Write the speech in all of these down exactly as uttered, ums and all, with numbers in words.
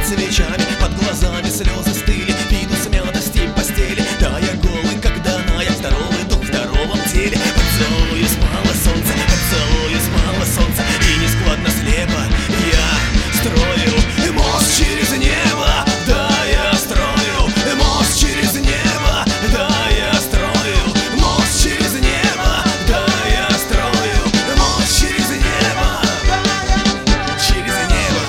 свечами, под глазами слезы стыли, виду смятости в постели. Да, я голый, как Даная, здоровый дух в здоровом теле. Поцелую спало солнце, поцелую спало солнце, и нескладно слепо я строю мост через небо. Да, я строю мост через небо. Да, я строю мост через небо. Да, я строю мост через небо. Через небо.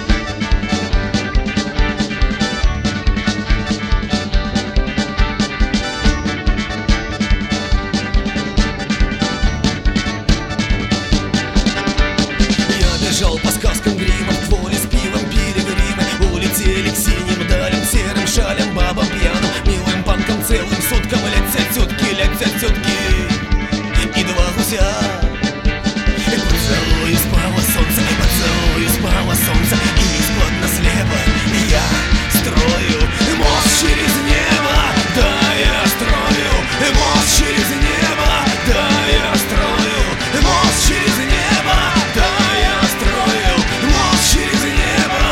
Я бежал по сказкам гримов, к воле с пивом пилигримы. Улетели к синим далям, серым шалям, бабам пьяным, милым панкам целым суткам. Летят сутки, летят сутки, и два гуся. Поцелую спало солнце, поцелую спало солнце, и нескладно слепо я строю мост через небо. Да, я строю мост через небо. Да, я строю мост через небо. Да, я строю мост через небо.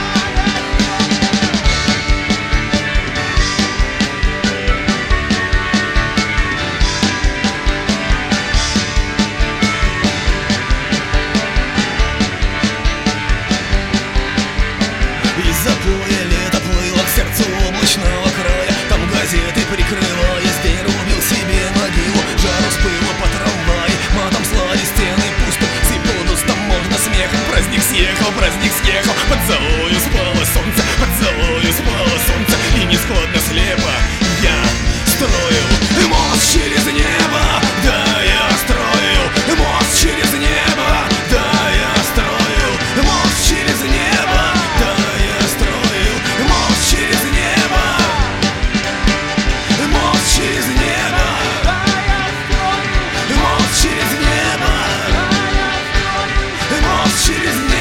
Из запоя лето плыло к сердцу облачного края. Там газеты прикрываясь, день рубил себе могилу. Жару с пыла по трамвае, матом слали стены пусто. Сыпудус там можно смехом, праздник съехал, праздник съехал. Поцелую спало солнце, поцелую спало солнце, и нескладно слепо я строю мост через небо. Да, я строю мост через небо. Да, я строю мост через небо. Да, я строю мост через небо. Мост через небо. Мост через небо. Мост через небо.